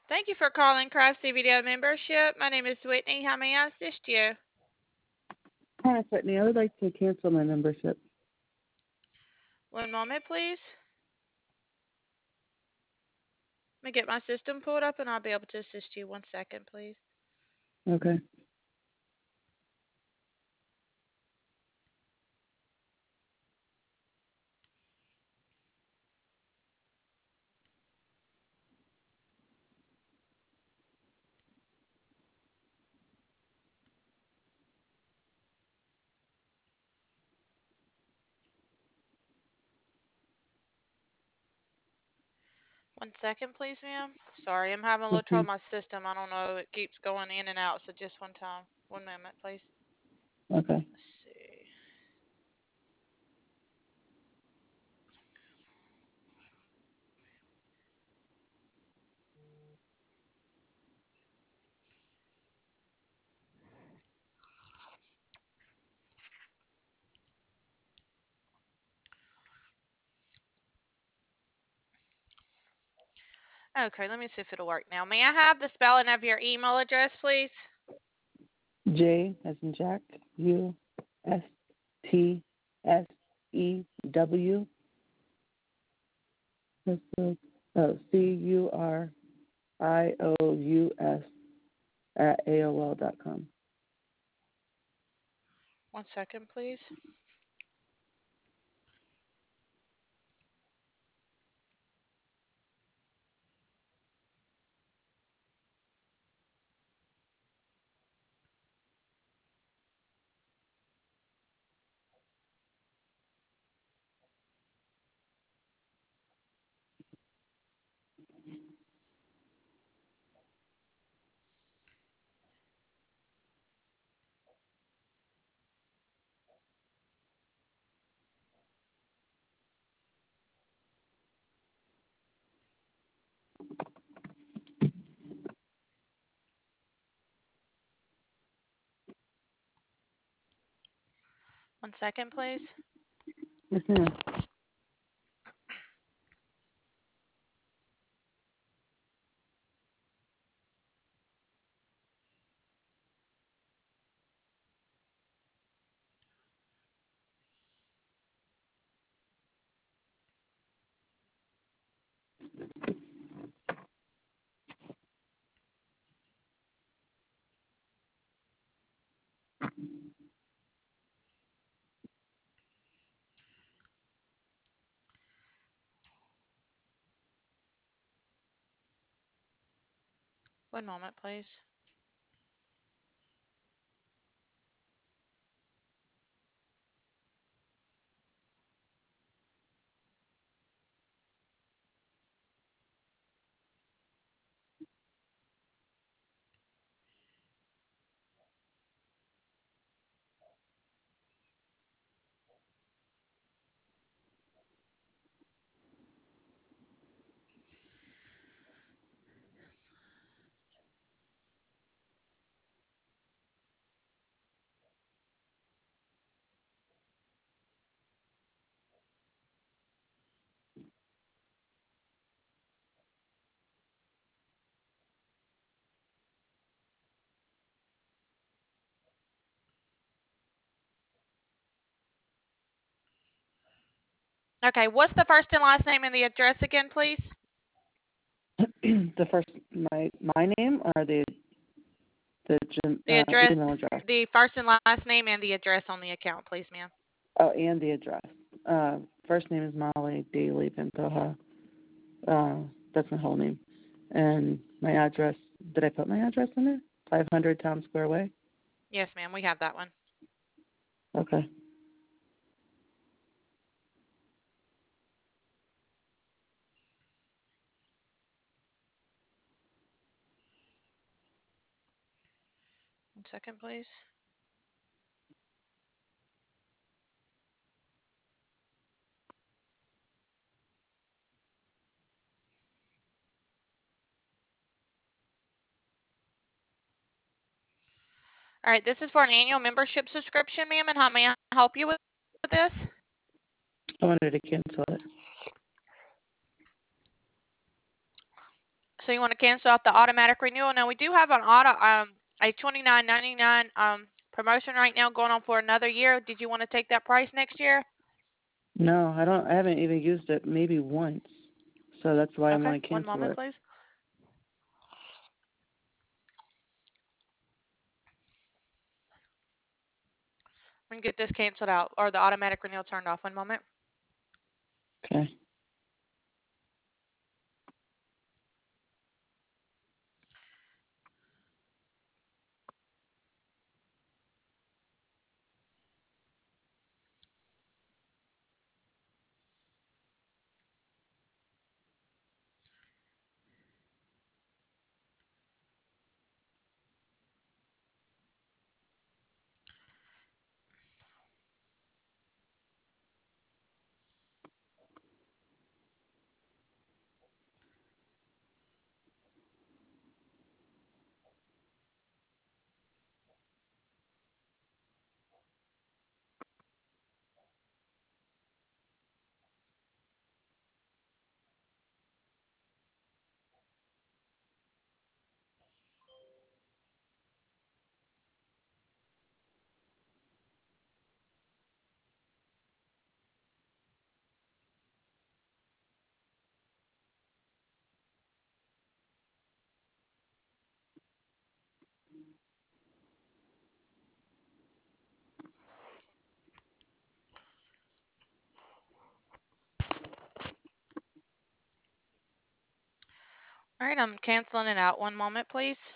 Thank you for calling Craftsy Video Membership. My name is Whitney. How may I assist you? Hi, Whitney. I would like to cancel my membership. One moment, please. Let me get my system pulled up and I'll be able to assist you. 1 second, please. Okay. One second, please, ma'am. Sorry, I'm having a little trouble Okay. with my system. I don't know. It keeps going in and out, so just one time. 1 moment, please. Okay. Let's see. Okay, let me see if it'll work now. May I have the spelling of your email address, please? J as in Jack, U S T S E W CURIOUS at AOL.com. 1 second, please. One second, please. Yes, ma'am. One moment, please. Okay, what's the first and last name and the address again, please? The first, my name or the The address, email address? the first and last name and the address on the account, please, ma'am. Oh, and the address. First name is Molly Daly Pantoja. That's my whole name. And my address, did I put my address in there? 500 Town Square Way? Yes, ma'am, we have that one. Okay. 1 second, please. All right, this is for an annual membership subscription, ma'am, and how may I help you with this? I wanted to cancel it. So you want to cancel out the automatic renewal. Now we do have an a $29.99 promotion right now going on for another year. Did you want to take that price next year? No, I don't. I haven't even used it maybe once, so that's why I Okay, want to one cancel moment, it. please. We can get this canceled out or the automatic renewal turned off. One moment. Okay. All right, I'm canceling it out. One moment, please.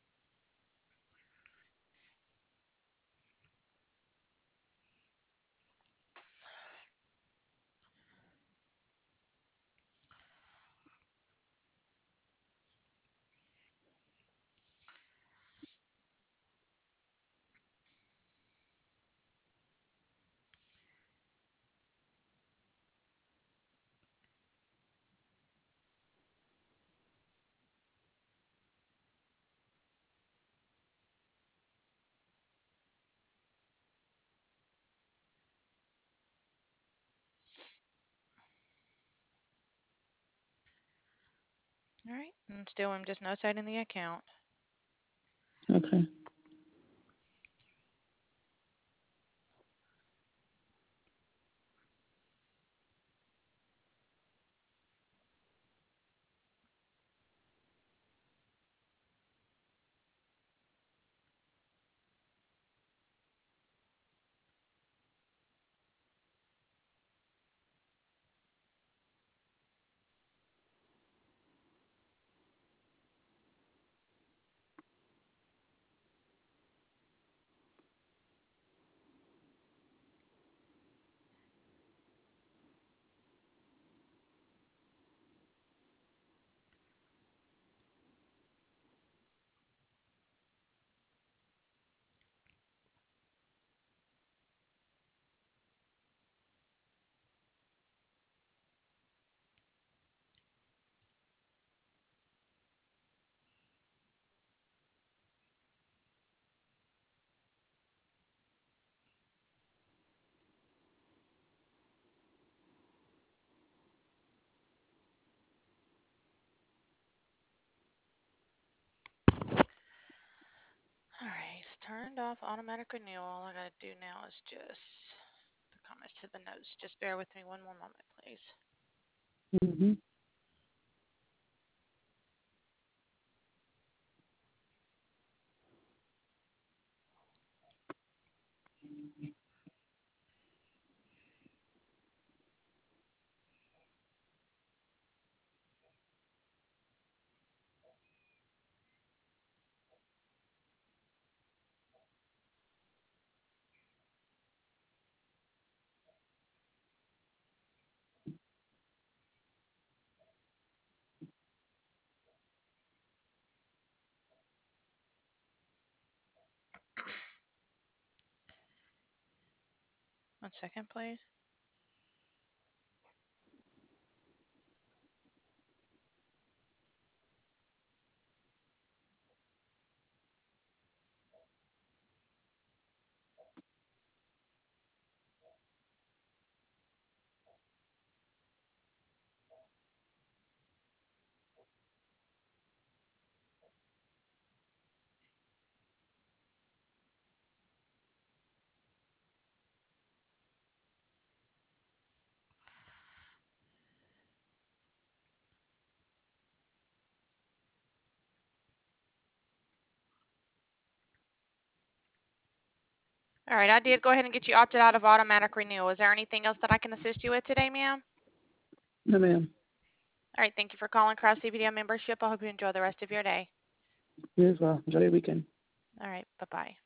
All right, and still I'm just notating the account. Okay. All right, it's turned off automatic renewal. All I gotta do now is just the comments to the notes. Just bear with me one more moment, please. Mhm. One second, please. All right, I did go ahead and get you opted out of automatic renewal. Is there anything else that I can assist you with today, ma'am? No, ma'am. All right, thank you for calling Cross CBDM membership. I hope you enjoy the rest of your day. You as well. Enjoy your weekend. All right, bye-bye.